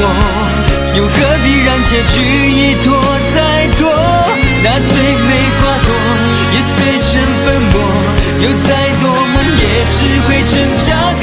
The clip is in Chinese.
我，又何必让结局一拖再拖？那最美花朵也碎成粉末，有再多梦也只会成渣